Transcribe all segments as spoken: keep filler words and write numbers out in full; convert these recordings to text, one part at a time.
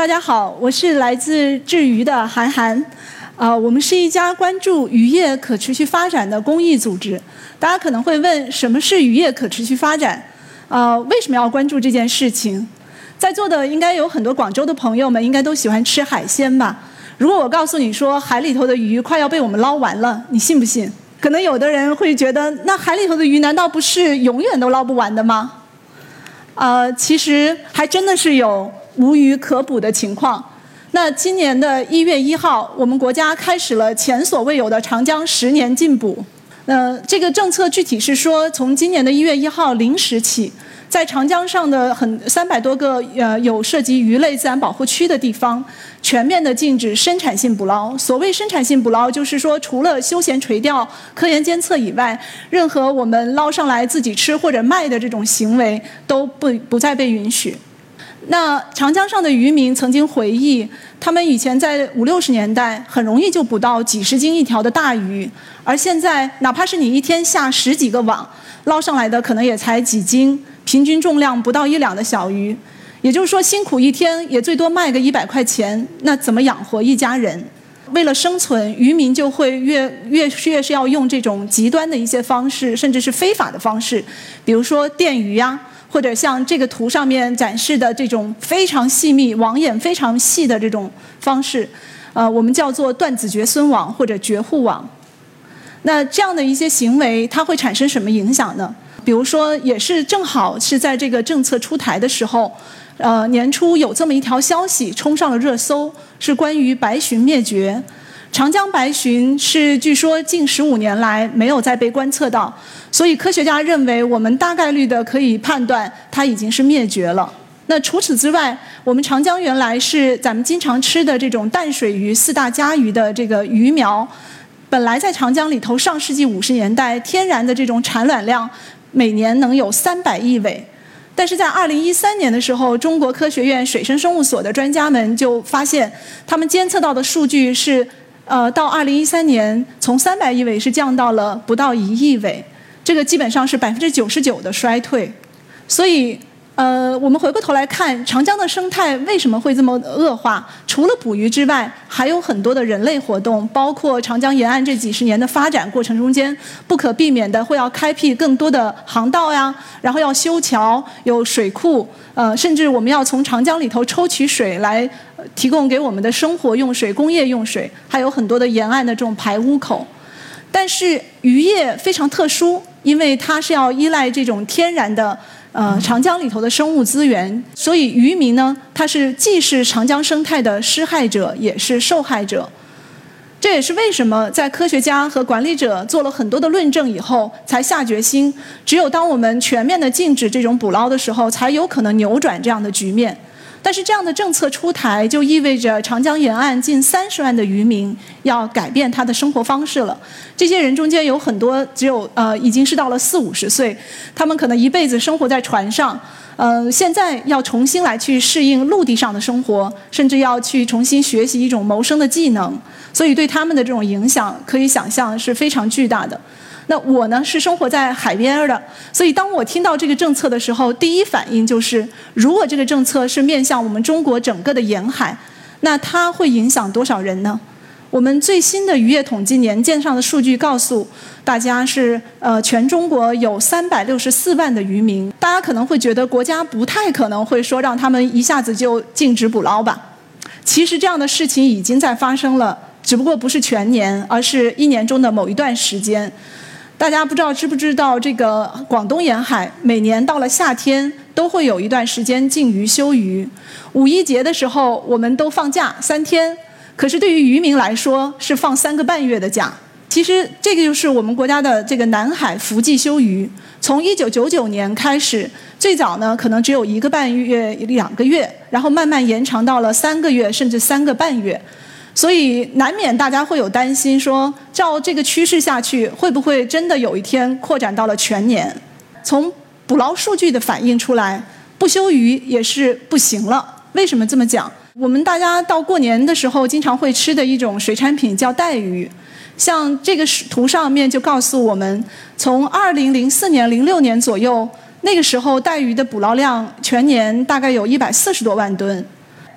大家好，我是来自智鱼的韩寒。呃，我们是一家关注渔业可持续发展的公益组织。大家可能会问，什么是渔业可持续发展？呃，为什么要关注这件事情？在座的应该有很多广州的朋友们，应该都喜欢吃海鲜吧？如果我告诉你说，海里头的鱼快要被我们捞完了，你信不信？可能有的人会觉得，那海里头的鱼难道不是永远都捞不完的吗？呃，其实还真的是有无鱼可捕的情况。那今年的一月一号，我们国家开始了前所未有的长江十年禁捕。呃，这个政策具体是说，从今年的一月一号零时起，在长江上的很三百多个呃有涉及鱼类自然保护区的地方，全面的禁止生产性捕捞。所谓生产性捕捞，就是说除了休闲垂钓、科研监测以外，任何我们捞上来自己吃或者卖的这种行为都不不再被允许。那长江上的渔民曾经回忆，他们以前在五六十年代很容易就捕到几十斤一条的大鱼，而现在哪怕是你一天下十几个网，捞上来的可能也才几斤，平均重量不到一两的小鱼。也就是说，辛苦一天也最多卖个一百块钱，那怎么养活一家人？为了生存，渔民就会越越越是要用这种极端的一些方式，甚至是非法的方式，比如说电鱼呀、啊。或者像这个图上面展示的这种非常细密、网眼非常细的这种方式，呃，我们叫做断子绝孙网或者绝户网。那这样的一些行为，它会产生什么影响呢？比如说，也是正好是在这个政策出台的时候，呃，年初有这么一条消息冲上了热搜，是关于白鲟灭绝。长江白鲟是据说近十五年来没有再被观测到，所以科学家认为我们大概率的可以判断它已经是灭绝了。那除此之外，我们长江原来是咱们经常吃的这种淡水鱼四大家鱼的这个鱼苗，本来在长江里头上世纪五十年代天然的这种产卵量每年能有三百亿尾。但是在二零一三年的时候，中国科学院水生生物所的专家们就发现，他们监测到的数据是呃，到二零一三年，从三百亿尾是降到了不到一亿尾，这个基本上是百分之九十九的衰退。所以，呃，我们回过头来看长江的生态为什么会这么恶化？除了捕鱼之外，还有很多的人类活动，包括长江沿岸这几十年的发展过程中间，不可避免的会要开辟更多的航道呀，然后要修桥、有水库，呃，甚至我们要从长江里头抽取水来提供给我们的生活用水、工业用水，还有很多的沿岸的这种排污口。但是渔业非常特殊，因为它是要依赖这种天然的呃长江里头的生物资源，所以渔民呢，他是既是长江生态的施害者，也是受害者。这也是为什么在科学家和管理者做了很多的论证以后，才下决心，只有当我们全面的禁止这种捕捞的时候，才有可能扭转这样的局面。但是这样的政策出台，就意味着长江沿岸近三十万的渔民要改变他的生活方式了。这些人中间有很多只有呃已经是到了四五十岁，他们可能一辈子生活在船上，呃，现在要重新来去适应陆地上的生活，甚至要去重新学习一种谋生的技能，所以对他们的这种影响，可以想象是非常巨大的。那我呢是生活在海边的，所以当我听到这个政策的时候，第一反应就是，如果这个政策是面向我们中国整个的沿海，那它会影响多少人呢？我们最新的渔业统计年鉴上的数据告诉大家是，呃，全中国有三百六十四万的渔民。大家可能会觉得国家不太可能会说让他们一下子就禁止捕捞吧？其实这样的事情已经在发生了，只不过不是全年，而是一年中的某一段时间。大家不知道知不知道，这个广东沿海每年到了夏天都会有一段时间禁渔休渔。五一节的时候我们都放假三天，可是对于渔民来说是放三个半月的假。其实这个就是我们国家的这个南海伏季休渔，从一九九九年开始，最早呢可能只有一个半月、两个月，然后慢慢延长到了三个月甚至三个半月。所以难免大家会有担心说，照这个趋势下去，会不会真的有一天扩展到了全年？从捕捞数据的反映出来，不休渔也是不行了。为什么这么讲？我们大家到过年的时候经常会吃的一种水产品叫带鱼，像这个图上面就告诉我们，从二零零四年、零六年左右，那个时候带鱼的捕捞量全年大概有一百四十多万吨。到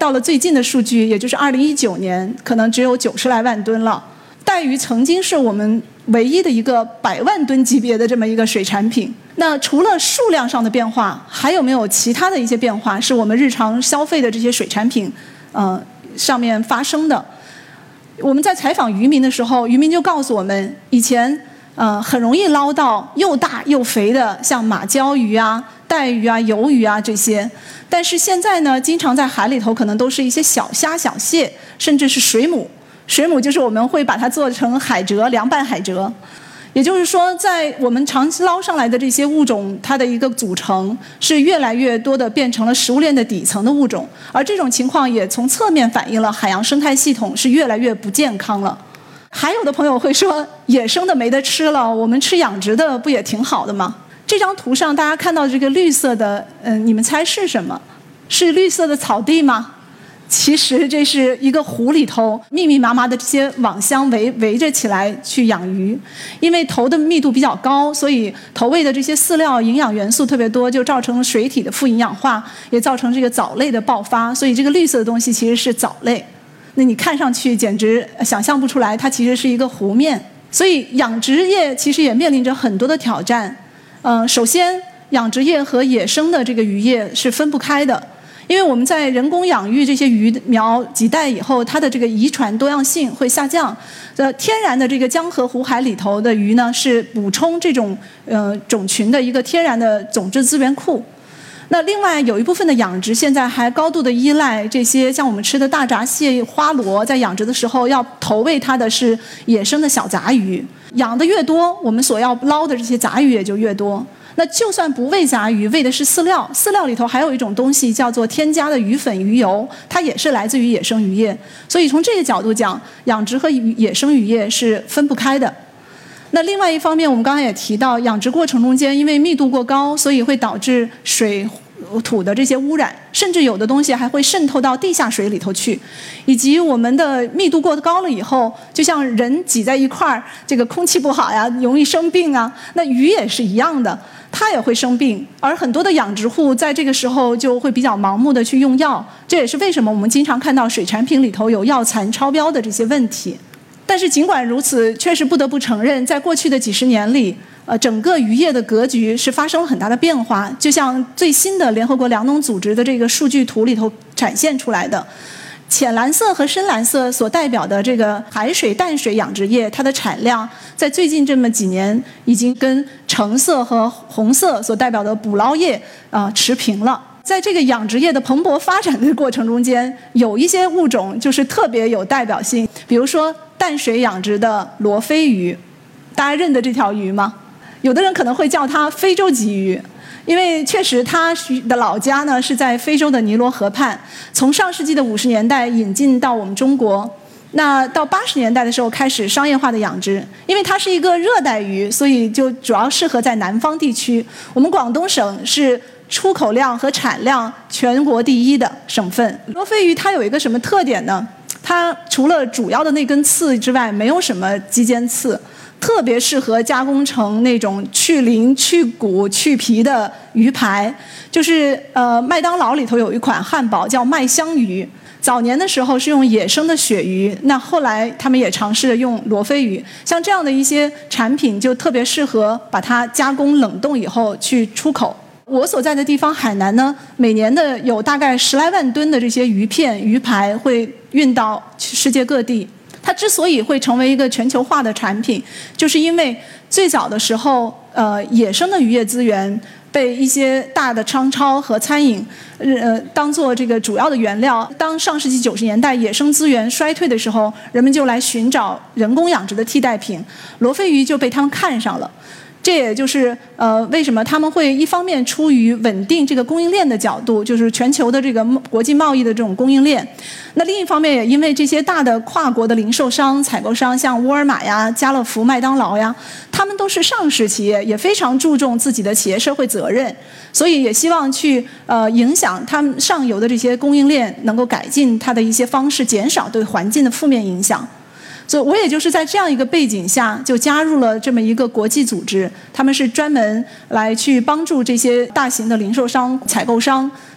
到了最近的数据，也就是二零一九年，可能只有九十来万吨了。带鱼曾经是我们唯一的一个百万吨级别的这么一个水产品。那除了数量上的变化，还有没有其他的一些变化是我们日常消费的这些水产品呃上面发生的？我们在采访渔民的时候，渔民就告诉我们，以前呃很容易捞到又大又肥的像马鲛鱼啊、带鱼啊、鱿鱼啊这些，但是现在呢，经常在海里头可能都是一些小虾、小蟹，甚至是水母。水母就是我们会把它做成海蜇、凉拌海蜇。也就是说，在我们长期捞上来的这些物种，它的一个组成是越来越多的变成了食物链的底层的物种，而这种情况也从侧面反映了海洋生态系统是越来越不健康了。还有的朋友会说，野生的没得吃了，我们吃养殖的不也挺好的吗？这张图上大家看到这个绿色的，嗯、呃，你们猜是什么？是绿色的草地吗？其实这是一个湖里头密密麻麻的这些网箱围围着起来去养鱼，因为头的密度比较高，所以头喂的这些饲料营养元素特别多，就造成水体的富营养化，也造成这个藻类的爆发。所以这个绿色的东西其实是藻类，那你看上去简直想象不出来，它其实是一个湖面。所以养殖业其实也面临着很多的挑战。嗯、呃，首先养殖业和野生的这个渔业是分不开的。因为我们在人工养育这些鱼苗几代以后，它的这个遗传多样性会下降。呃，天然的这个江河湖海里头的鱼呢，是补充这种呃种群的一个天然的种质资源库。那另外有一部分的养殖现在还高度的依赖这些像我们吃的大闸蟹、花螺，在养殖的时候要投喂它的是野生的小杂鱼。养的越多，我们所要捞的这些杂鱼也就越多。那就算不喂杂鱼，喂的是饲料，饲料里头还有一种东西叫做添加的鱼粉、鱼油，它也是来自于野生渔业。所以从这个角度讲，养殖和野生渔业是分不开的。那另外一方面，我们刚才也提到，养殖过程中间因为密度过高，所以会导致水土的这些污染，甚至有的东西还会渗透到地下水里头去，以及我们的密度过高了以后，就像人挤在一块儿，这个空气不好呀，容易生病啊。那鱼也是一样的，它也会生病，而很多的养殖户在这个时候就会比较盲目的去用药，这也是为什么我们经常看到水产品里头有药残超标的这些问题。但是尽管如此，确实不得不承认，在过去的几十年里，呃，整个渔业的格局是发生了很大的变化。就像最新的联合国粮农组织的这个数据图里头展现出来的，浅蓝色和深蓝色所代表的这个海水淡水养殖业，它的产量在最近这么几年已经跟橙色和红色所代表的捕捞业啊、呃、持平了。在这个养殖业的蓬勃发展的过程中间，有一些物种就是特别有代表性，比如说淡水养殖的罗非鱼，大家认得这条鱼吗？有的人可能会叫它非洲鲫鱼，因为确实它的老家呢是在非洲的尼罗河畔，从上世纪的五十年代引进到我们中国，那到八十年代的时候开始商业化的养殖。因为它是一个热带鱼，所以就主要适合在南方地区。我们广东省是出口量和产量全国第一的省份。罗非鱼它有一个什么特点呢？它除了主要的那根刺之外，没有什么肌间刺，特别适合加工成那种去鳞、去骨、去皮的鱼排。就是呃，麦当劳里头有一款汉堡叫麦香鱼，早年的时候是用野生的鳕鱼，那后来他们也尝试着用罗非鱼。像这样的一些产品就特别适合把它加工冷冻以后去出口。我所在的地方海南呢，每年的有大概十来万吨的这些鱼片、鱼排会运到世界各地。它之所以会成为一个全球化的产品，就是因为最早的时候，呃，野生的渔业资源被一些大的商超和餐饮，呃，当做这个主要的原料。当上世纪九十年代野生资源衰退的时候，人们就来寻找人工养殖的替代品，罗非鱼就被他们看上了。这也就是呃为什么他们会一方面出于稳定这个供应链的角度，就是全球的这个国际贸易的这种供应链。那另一方面也因为这些大的跨国的零售商、采购商，像沃尔玛呀、家乐福、麦当劳呀，他们都是上市企业，也非常注重自己的企业社会责任，所以也希望去呃影响他们上游的这些供应链，能够改进它的一些方式，减少对环境的负面影响。所以我也就是在这样一个背景下，就加入了这么一个国际组织，他们是专门来去帮助这些大型的零售商、采购商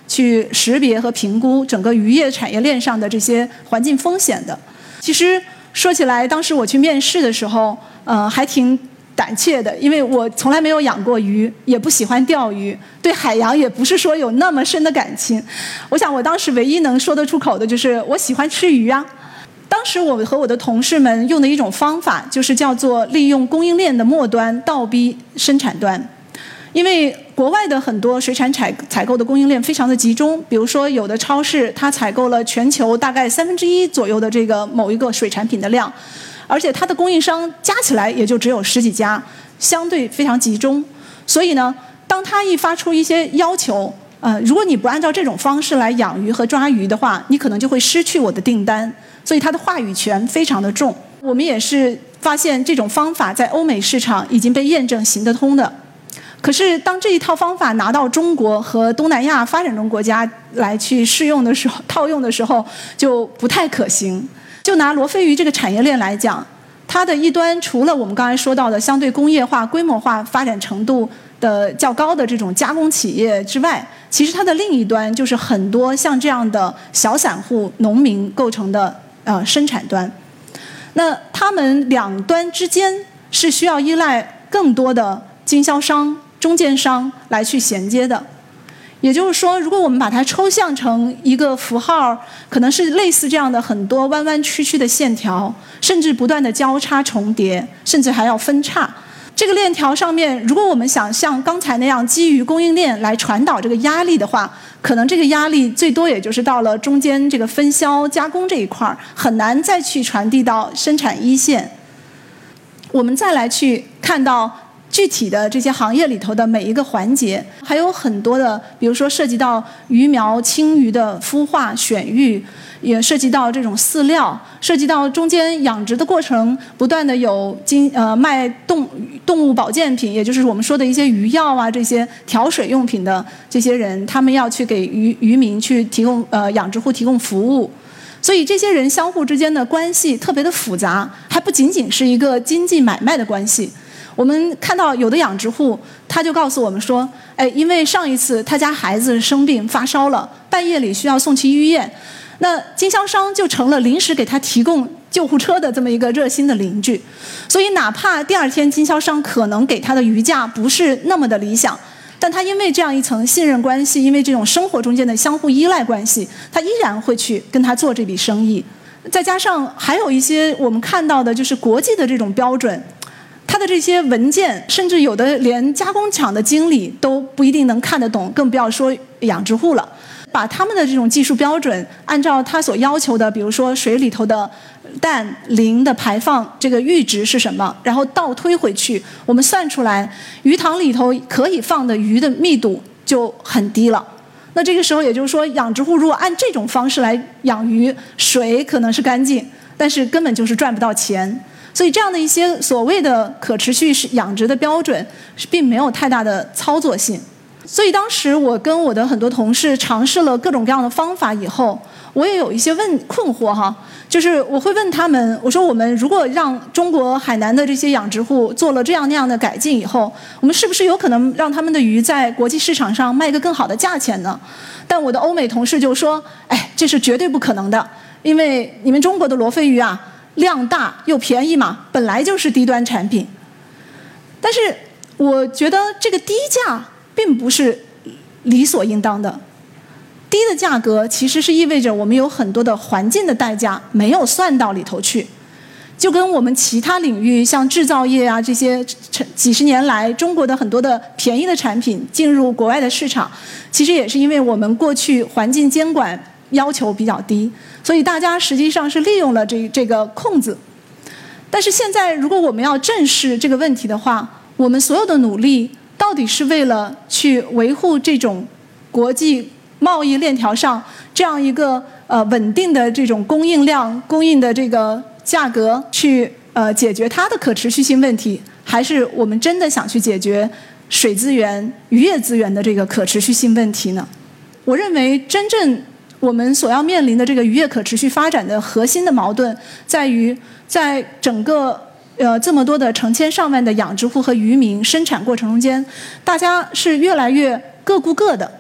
去识别和评估整个渔业产业链上的这些环境风险的。其实说起来，当时我去面试的时候，呃，还挺胆怯的，因为我从来没有养过鱼，也不喜欢钓鱼，对海洋也不是说有那么深的感情。我想我当时唯一能说得出口的就是我喜欢吃鱼啊。当时我和我的同事们用的一种方法，就是叫做利用供应链的末端倒逼生产端。因为国外的很多水产采采购的供应链非常的集中，比如说有的超市它采购了全球大概三分之一左右的这个某一个水产品的量，而且它的供应商加起来也就只有十几家，相对非常集中。所以呢，当它一发出一些要求，呃，如果你不按照这种方式来养鱼和抓鱼的话，你可能就会失去我的订单。所以它的话语权非常的重。我们也是发现这种方法在欧美市场已经被验证行得通的。可是当这一套方法拿到中国和东南亚发展中国家来去试用的时候，套用的时候就不太可行。就拿罗非鱼这个产业链来讲，它的一端除了我们刚才说到的相对工业化、规模化发展程度的较高的这种加工企业之外，其实它的另一端就是很多像这样的小散户、农民构成的呃生产端。那他们两端之间是需要依赖更多的经销商、中间商来去衔接的。也就是说，如果我们把它抽象成一个符号，可能是类似这样的很多弯弯曲曲的线条，甚至不断的交叉重叠，甚至还要分叉。这个链条上面，如果我们想像刚才那样基于供应链来传导这个压力的话，可能这个压力最多也就是到了中间这个分销加工这一块，很难再去传递到生产一线。我们再来去看到具体的这些行业里头的每一个环节，还有很多的，比如说涉及到鱼苗、青鱼的孵化、选育，也涉及到这种饲料，涉及到中间养殖的过程，不断的有经呃卖动动物保健品，也就是我们说的一些鱼药啊，这些调水用品的这些人，他们要去给渔渔民去提供呃养殖户提供服务。所以这些人相互之间的关系特别的复杂，还不仅仅是一个经济买卖的关系。我们看到有的养殖户，他就告诉我们说，哎，因为上一次他家孩子生病发烧了，半夜里需要送去医院，那经销商就成了临时给他提供救护车的这么一个热心的邻居。所以哪怕第二天经销商可能给他的鱼价不是那么的理想，但他因为这样一层信任关系，因为这种生活中间的相互依赖关系，他依然会去跟他做这笔生意。再加上还有一些我们看到的就是国际的这种标准，它的这些文件，甚至有的连加工厂的经理都不一定能看得懂，更不要说养殖户了。把他们的这种技术标准按照他所要求的，比如说水里头的氮、磷的排放这个阈值是什么，然后倒推回去，我们算出来鱼塘里头可以放的鱼的密度就很低了。那这个时候也就是说，养殖户如果按这种方式来养鱼，水可能是干净，但是根本就是赚不到钱。所以这样的一些所谓的可持续养殖的标准并没有太大的操作性。所以当时我跟我的很多同事尝试了各种各样的方法以后，我也有一些问困惑哈，就是我会问他们，我说我们如果让中国海南的这些养殖户做了这样那样的改进以后，我们是不是有可能让他们的鱼在国际市场上卖个更好的价钱呢？但我的欧美同事就说，哎，这是绝对不可能的，因为你们中国的罗非鱼啊，量大又便宜嘛，本来就是低端产品。但是我觉得这个低价并不是理所应当的，低的价格其实是意味着我们有很多的环境的代价没有算到里头去。就跟我们其他领域像制造业啊这些几十年来中国的很多的便宜的产品进入国外的市场，其实也是因为我们过去环境监管要求比较低，所以大家实际上是利用了这这个空子。但是现在如果我们要正视这个问题的话，我们所有的努力到底是为了去维护这种国际贸易链条上这样一个呃稳定的这种供应量、供应的这个价格，去呃解决它的可持续性问题，还是我们真的想去解决水资源、渔业资源的这个可持续性问题呢？我认为真正我们所要面临的这个渔业可持续发展的核心的矛盾，在于在整个呃这么多的成千上万的养殖户和渔民生产过程中间，大家是越来越各顾各的。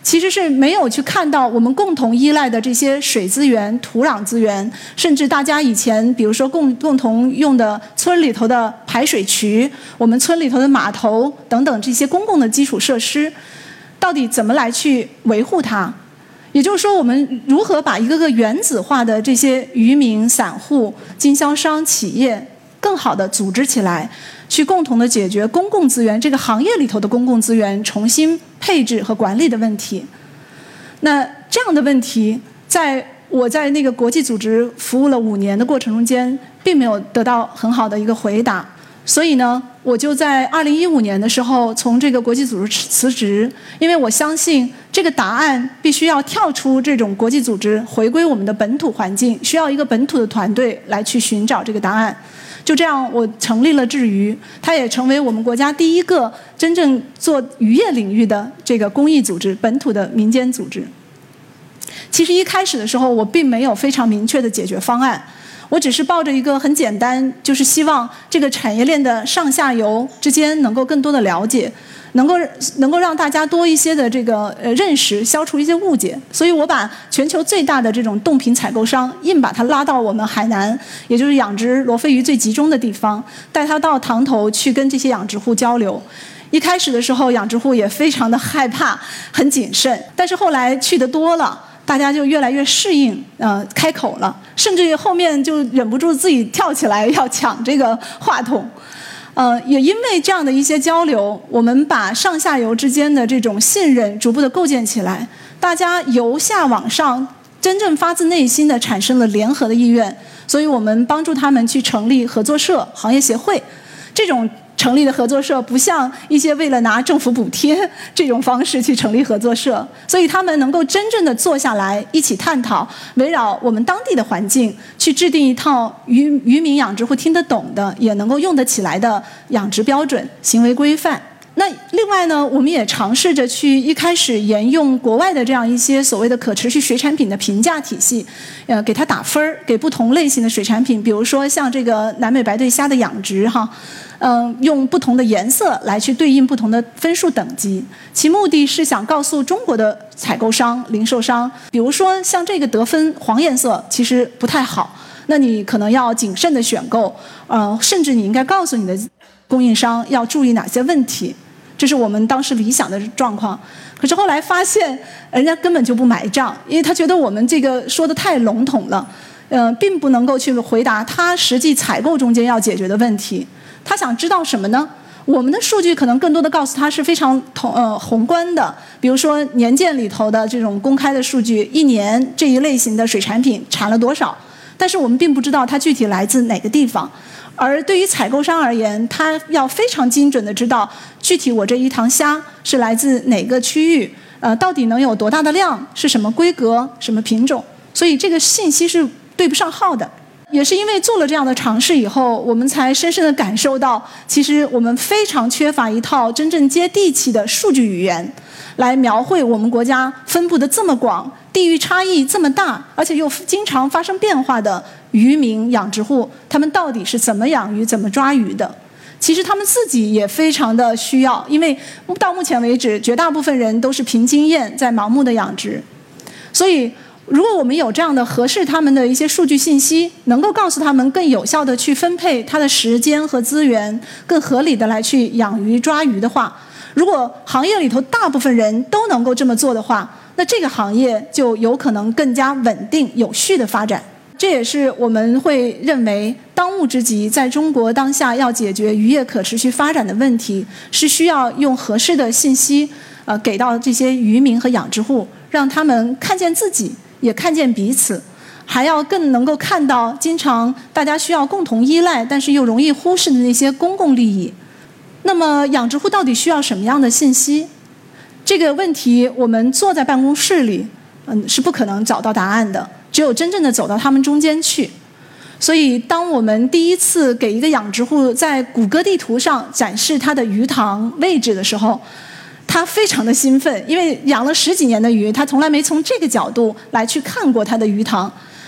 其实是没有去看到我们共同依赖的这些水资源、土壤资源，甚至大家以前比如说共共同用的村里头的排水渠、我们村里头的码头等等这些公共的基础设施，到底怎么来去维护它？也就是说，我们如何把一个个原子化的这些渔民、散户、经销商、企业更好的组织起来，去共同的解决公共资源这个行业里头的公共资源重新配置和管理的问题。那这样的问题，在我在那个国际组织服务了五年的过程中间，并没有得到很好的一个回答。所以呢，我就在二零一五年的时候从这个国际组织辞职，因为我相信这个答案必须要跳出这种国际组织，回归我们的本土环境，需要一个本土的团队来去寻找这个答案。就这样，我成立了智渔，它也成为我们国家第一个真正做渔业领域的这个公益组织，本土的民间组织。其实一开始的时候，我并没有非常明确的解决方案。我只是抱着一个很简单，就是希望这个产业链的上下游之间能够更多的了解，能够能够让大家多一些的这个呃认识，消除一些误解。所以我把全球最大的这种冻品采购商硬把它拉到我们海南，也就是养殖罗非鱼最集中的地方，带他到塘头去跟这些养殖户交流。一开始的时候，养殖户也非常的害怕，很谨慎，但是后来去的多了，大家就越来越适应，呃，开口了，甚至于后面就忍不住自己跳起来要抢这个话筒。呃，也因为这样的一些交流，我们把上下游之间的这种信任逐步的构建起来，大家由下往上，真正发自内心的产生了联合的意愿，所以我们帮助他们去成立合作社、行业协会，这种成立的合作社不像一些为了拿政府补贴这种方式去成立合作社，所以他们能够真正的坐下来一起探讨，围绕我们当地的环境去制定一套渔渔民养殖户听得懂的，也能够用得起来的养殖标准、行为规范。那另外呢，我们也尝试着去一开始沿用国外的这样一些所谓的可持续水产品的评价体系，呃，给它打分儿，给不同类型的水产品，比如说像这个南美白对虾的养殖哈，嗯、呃，用不同的颜色来去对应不同的分数等级，其目的是想告诉中国的采购商、零售商，比如说像这个得分黄颜色其实不太好，那你可能要谨慎的选购，呃，甚至你应该告诉你的供应商要注意哪些问题。这是我们当时理想的状况，可是后来发现人家根本就不买账，因为他觉得我们这个说的太笼统了，呃，并不能够去回答他实际采购中间要解决的问题。他想知道什么呢？我们的数据可能更多的告诉他是非常统呃宏观的，比如说年鉴里头的这种公开的数据，一年这一类型的水产品产了多少，但是我们并不知道它具体来自哪个地方。而对于采购商而言，他要非常精准的知道具体我这一塘虾是来自哪个区域，呃，到底能有多大的量，是什么规格、什么品种，所以这个信息是对不上号的。也是因为做了这样的尝试以后，我们才深深的感受到，其实我们非常缺乏一套真正接地气的数据语言，来描绘我们国家分布的这么广、地域差异这么大，而且又经常发生变化的渔民、养殖户，他们到底是怎么养鱼、怎么抓鱼的？其实他们自己也非常的需要，因为到目前为止，绝大部分人都是凭经验在盲目的养殖，所以如果我们有这样的合适他们的一些数据信息，能够告诉他们更有效的去分配他的时间和资源，更合理的来去养鱼抓鱼的话，如果行业里头大部分人都能够这么做的话，那这个行业就有可能更加稳定有序的发展。这也是我们会认为当务之急，在中国当下要解决渔业可持续发展的问题，是需要用合适的信息呃，给到这些渔民和养殖户，让他们看见自己，也看见彼此，还要更能够看到经常大家需要共同依赖但是又容易忽视的那些公共利益。那么养殖户到底需要什么样的信息？这个问题我们坐在办公室里嗯，是不可能找到答案的，只有真正的走到他们中间去。所以当我们第一次给一个养殖户在谷歌地图上展示他的鱼塘位置的时候，他非常的兴奋，因为养了十几年的鱼，他从来没从这个角度来去看过他的鱼塘。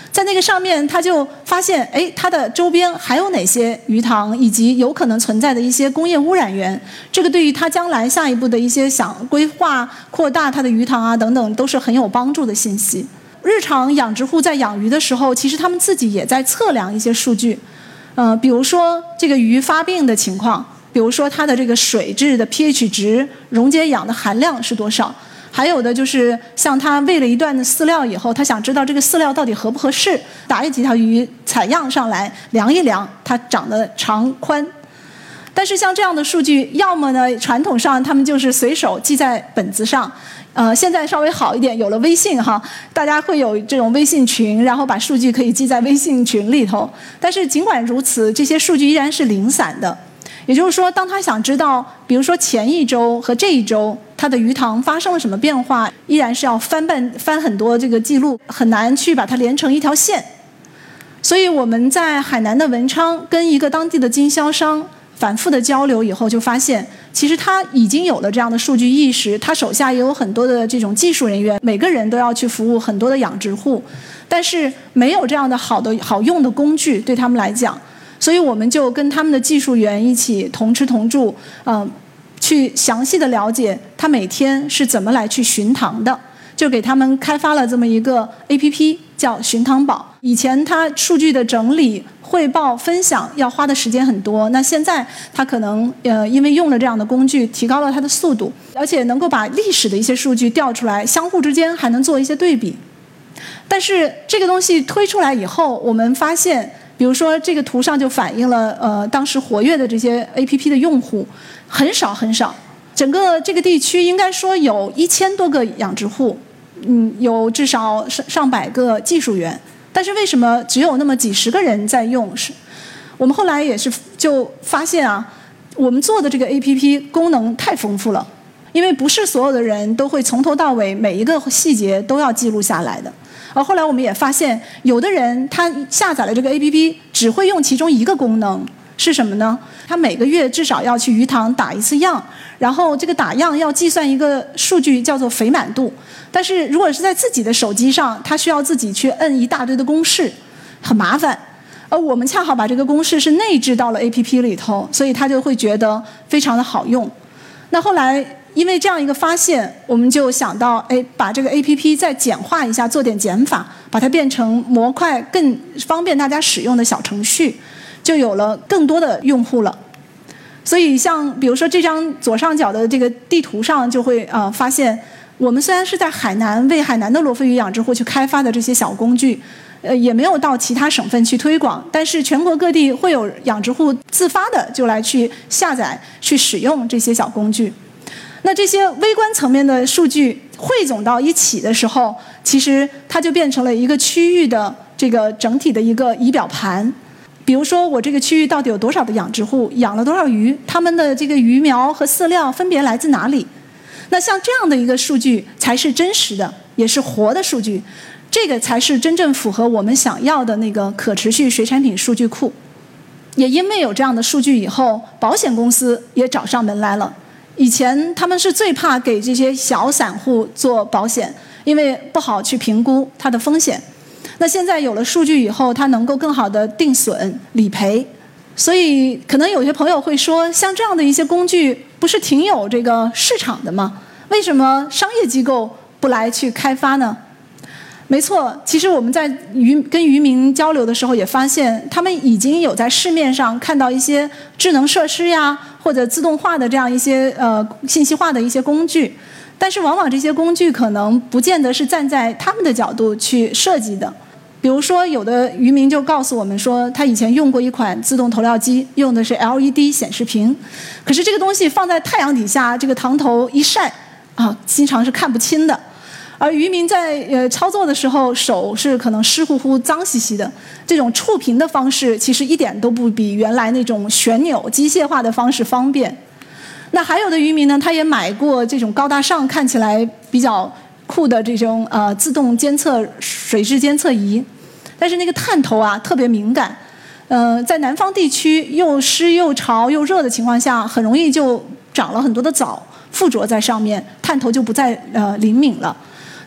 在那个上面，他就发现，哎，它的周边还有哪些鱼塘，以及有可能存在的一些工业污染源。这个对于他将来下一步的一些想规划、扩大它的鱼塘啊等等，都是很有帮助的信息。日常养殖户在养鱼的时候，其实他们自己也在测量一些数据，呃，比如说这个鱼发病的情况，比如说它的这个水质的 pH 值、溶解氧的含量是多少。还有的就是像他喂了一段的饲料以后，他想知道这个饲料到底合不合适，打一几条鱼采样上来量一量它长的长宽。但是像这样的数据，要么呢传统上他们就是随手记在本子上，呃，现在稍微好一点，有了微信哈，大家会有这种微信群，然后把数据可以记在微信群里头。但是尽管如此，这些数据依然是零散的。也就是说，当他想知道，比如说前一周和这一周它的鱼塘发生了什么变化，依然是要翻半翻很多这个记录，很难去把它连成一条线。所以我们在海南的文昌跟一个当地的经销商反复的交流以后，就发现其实他已经有了这样的数据意识，他手下也有很多的这种技术人员，每个人都要去服务很多的养殖户，但是没有这样的好的好用的工具对他们来讲。所以我们就跟他们的技术员一起同吃同住，嗯、呃，去详细的了解他每天是怎么来去巡塘的，就给他们开发了这么一个 A P P 叫巡塘宝。以前他数据的整理、汇报、分享要花的时间很多，那现在他可能呃因为用了这样的工具，提高了他的速度，而且能够把历史的一些数据调出来，相互之间还能做一些对比。但是这个东西推出来以后，我们发现。比如说，这个图上就反映了呃当时活跃的这些 A P P 的用户很少很少，整个这个地区应该说有一千多个养殖户，嗯，有至少上上百个技术员，但是为什么只有那么几十个人在用？是，我们后来也是就发现啊，我们做的这个 A P P 功能太丰富了，因为不是所有的人都会从头到尾每一个细节都要记录下来的。而后来我们也发现，有的人他下载了这个 A P P， 只会用其中一个功能，是什么呢？他每个月至少要去鱼塘打一次样，然后这个打样要计算一个数据叫做肥满度。但是如果是在自己的手机上，他需要自己去摁一大堆的公式，很麻烦。而我们恰好把这个公式是内置到了 A P P 里头，所以他就会觉得非常的好用。那后来因为这样一个发现，我们就想到，哎，把这个 A P P 再简化一下，做点减法，把它变成模块更方便大家使用的小程序，就有了更多的用户了。所以像比如说这张左上角的这个地图上，就会呃发现，我们虽然是在海南为海南的罗非鱼养殖户去开发的这些小工具，呃，也没有到其他省份去推广，但是全国各地会有养殖户自发的就来去下载、去使用这些小工具。那这些微观层面的数据汇总到一起的时候，其实它就变成了一个区域的这个整体的一个仪表盘。比如说，我这个区域到底有多少的养殖户，养了多少鱼，他们的这个鱼苗和饲料分别来自哪里？那像这样的一个数据才是真实的，也是活的数据。这个才是真正符合我们想要的那个可持续水产品数据库。也因为有这样的数据以后，保险公司也找上门来了。以前他们是最怕给这些小散户做保险，因为不好去评估它的风险。那现在有了数据以后，它能够更好的定损理赔。所以可能有些朋友会说，像这样的一些工具不是挺有这个市场的吗？为什么商业机构不来去开发呢？没错，其实我们在渔跟渔民交流的时候也发现，他们已经有在市面上看到一些智能设施呀，或者自动化的这样一些呃信息化的一些工具，但是往往这些工具可能不见得是站在他们的角度去设计的。比如说，有的渔民就告诉我们说，他以前用过一款自动投料机，用的是 L E D 显示屏，可是这个东西放在太阳底下，这个塘头一晒啊，经常是看不清的。而渔民在呃操作的时候，手是可能湿乎乎、脏兮兮的。这种触屏的方式，其实一点都不比原来那种旋钮机械化的方式方便。那还有的渔民呢，他也买过这种高大上、看起来比较酷的这种呃自动监测水质监测仪，但是那个探头啊特别敏感，呃，在南方地区又湿又潮又热的情况下，很容易就长了很多的藻附着在上面，探头就不再呃灵敏了。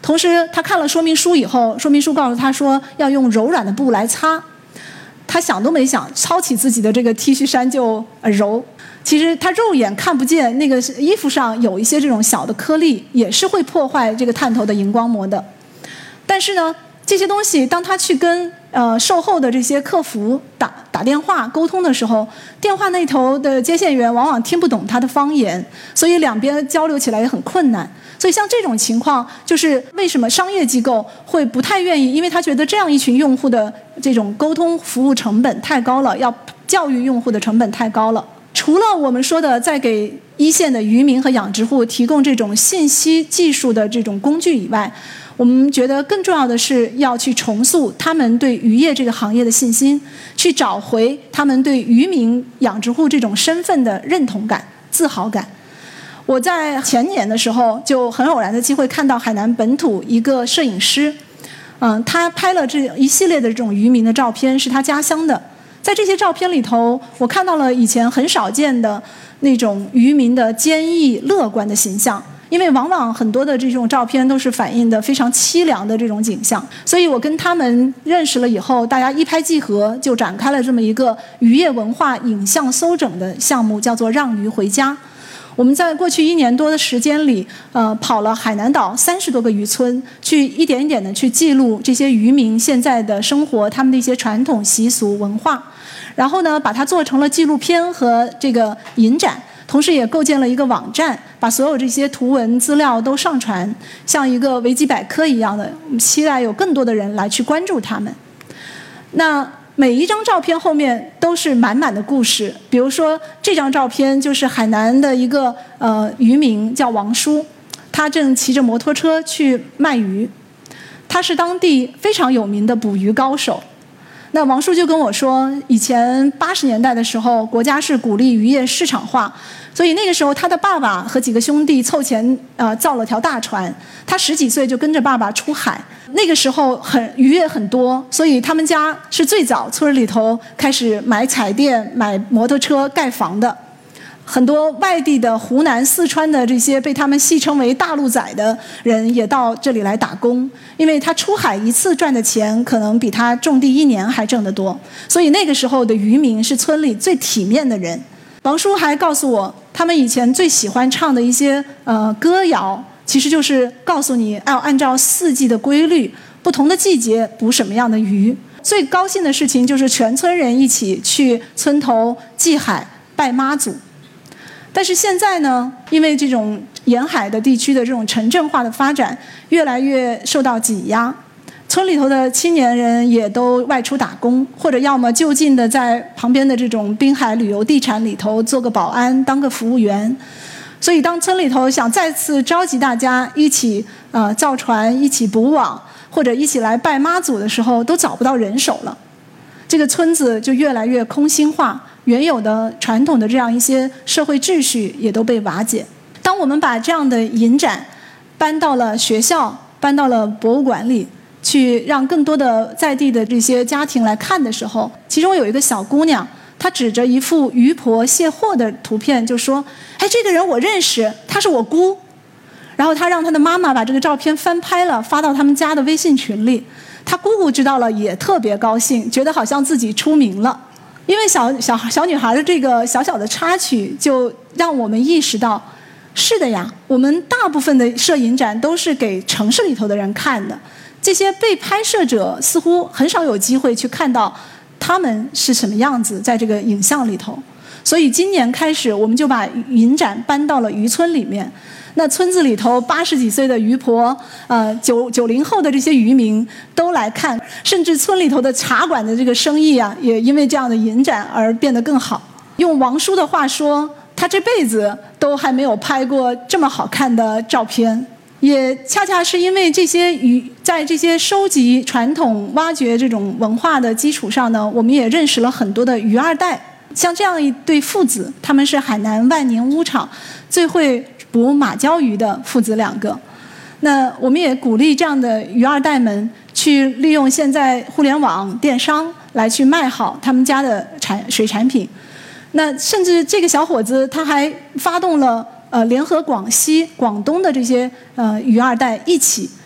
同时他看了说明书以后，说明书告诉他说要用柔软的布来擦，他想都没想，抄起自己的这个 T 恤衫就揉。其实他肉眼看不见那个衣服上有一些这种小的颗粒，也是会破坏这个探头的荧光膜的。但是呢，这些东西当他去跟呃售后的这些客服打打电话沟通的时候，电话那头的接线员往往听不懂他的方言，所以两边交流起来也很困难。所以像这种情况，就是为什么商业机构会不太愿意，因为他觉得这样一群用户的这种沟通服务成本太高了，要教育用户的成本太高了。除了我们说的在给一线的渔民和养殖户提供这种信息技术的这种工具以外，我们觉得更重要的是要去重塑他们对渔业这个行业的信心，去找回他们对渔民、养殖户这种身份的认同感、自豪感。我在前年的时候就很偶然的机会看到海南本土一个摄影师，嗯，他拍了这一系列的这种渔民的照片，是他家乡的。在这些照片里头，我看到了以前很少见的那种渔民的坚毅乐观的形象，因为往往很多的这种照片都是反映的非常凄凉的这种景象。所以我跟他们认识了以后，大家一拍即合，就展开了这么一个渔业文化影像搜整的项目，叫做让鱼回家。我们在过去一年多的时间里，呃，跑了海南岛三十多个渔村，去一点一点的去记录这些渔民现在的生活，他们的一些传统习俗文化，然后呢，把它做成了纪录片和这个影展，同时也构建了一个网站，把所有这些图文资料都上传，像一个维基百科一样的。我们期待有更多的人来去关注他们。那每一张照片后面都是满满的故事，比如说这张照片就是海南的一个呃渔民叫王叔，他正骑着摩托车去卖鱼，他是当地非常有名的捕鱼高手。那王叔就跟我说，以前八十年代的时候，国家是鼓励渔业市场化，所以那个时候他的爸爸和几个兄弟凑钱呃造了条大船，他十几岁就跟着爸爸出海。那个时候很渔业很多，所以他们家是最早村里头开始买彩电、买摩托车、盖房的。很多外地的湖南、四川的这些被他们戏称为大陆仔的人也到这里来打工，因为他出海一次赚的钱可能比他种地一年还挣得多，所以那个时候的渔民是村里最体面的人。王叔还告诉我，他们以前最喜欢唱的一些呃歌谣，其实就是告诉你要按照四季的规律，不同的季节捕什么样的鱼。最高兴的事情就是全村人一起去村头祭海拜妈祖。但是现在呢，因为这种沿海的地区的这种城镇化的发展越来越受到挤压，村里头的青年人也都外出打工，或者要么就近的在旁边的这种滨海旅游地产里头做个保安，当个服务员。所以当村里头想再次召集大家一起呃造船、一起捕网，或者一起来拜妈祖的时候，都找不到人手了。这个村子就越来越空心化，原有的传统的这样一些社会秩序也都被瓦解。当我们把这样的影展搬到了学校、搬到了博物馆里，去让更多的在地的这些家庭来看的时候，其中有一个小姑娘，她指着一幅渔婆卸货的图片就说：“哎，这个人我认识，她是我姑。”然后她让她的妈妈把这个照片翻拍了，发到他们家的微信群里。她姑姑知道了也特别高兴，觉得好像自己出名了。因为小小小女孩的这个小小的插曲，就让我们意识到，是的呀，我们大部分的摄影展都是给城市里头的人看的，这些被拍摄者似乎很少有机会去看到他们是什么样子在这个影像里头。所以今年开始，我们就把影展搬到了渔村里面。那村子里头八十几岁的渔婆，呃，九九零后的这些渔民都来看，甚至村里头的茶馆的这个生意啊，也因为这样的影展而变得更好。用王叔的话说，他这辈子都还没有拍过这么好看的照片。也恰恰是因为这些渔，在这些收集传统、挖掘这种文化的基础上呢，我们也认识了很多的渔二代。像这样一对父子，他们是海南万宁乌场最会捕马鲛鱼的父子两个。那我们也鼓励这样的渔二代们去利用现在互联网电商来去卖好他们家的产水产品。那甚至这个小伙子他还发动了呃联合广西、广东的这些呃渔二代一起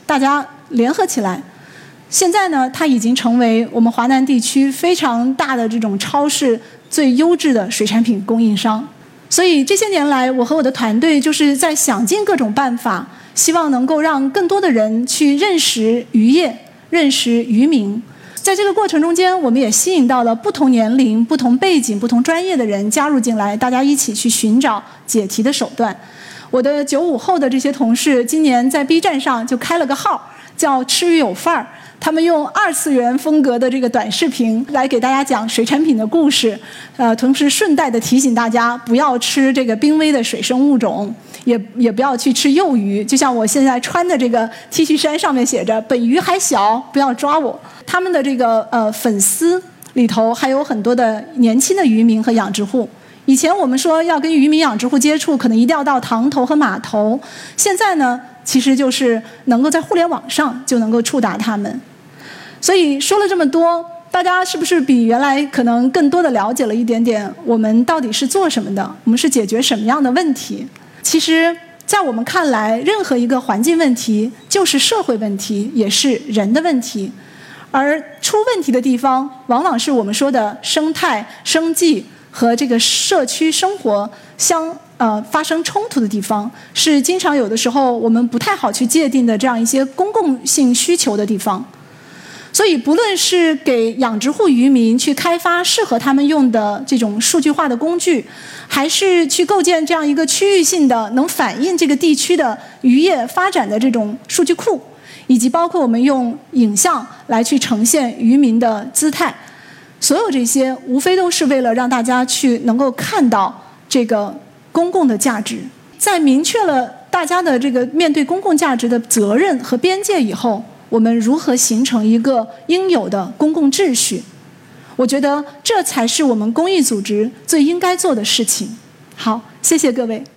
大家联合起来。现在呢，它已经成为我们华南地区非常大的这种超市最优质的水产品供应商。所以这些年来，我和我的团队就是在想尽各种办法，希望能够让更多的人去认识渔业，认识渔民。在这个过程中间，我们也吸引到了不同年龄、不同背景、不同专业的人加入进来，大家一起去寻找解题的手段。我的九五后的这些同事，今年在 B 站上就开了个号，叫“吃鱼有范儿”。他们用二次元风格的这个短视频来给大家讲水产品的故事，呃，同时顺带的提醒大家不要吃这个濒危的水生物种，也也不要去吃幼鱼。就像我现在穿的这个 T 恤衫上面写着“本鱼还小，不要抓我”。他们的这个呃粉丝里头还有很多的年轻的渔民和养殖户。以前我们说要跟渔民养殖户接触，可能一定要到塘头和码头。现在呢，其实就是能够在互联网上就能够触达他们。所以说了这么多，大家是不是比原来可能更多的了解了一点点我们到底是做什么的，我们是解决什么样的问题？其实在我们看来，任何一个环境问题就是社会问题，也是人的问题。而出问题的地方，往往是我们说的生态、生计和这个社区生活相呃发生冲突的地方，是经常有的时候我们不太好去界定的这样一些公共性需求的地方。所以不论是给养殖户渔民去开发适合他们用的这种数据化的工具，还是去构建这样一个区域性的能反映这个地区的渔业发展的这种数据库，以及包括我们用影像来去呈现渔民的姿态，所有这些无非都是为了让大家去能够看到这个公共的价值。在明确了大家的这个面对公共价值的责任和边界以后，我们如何形成一个应有的公共秩序？我觉得这才是我们公益组织最应该做的事情。好，谢谢各位。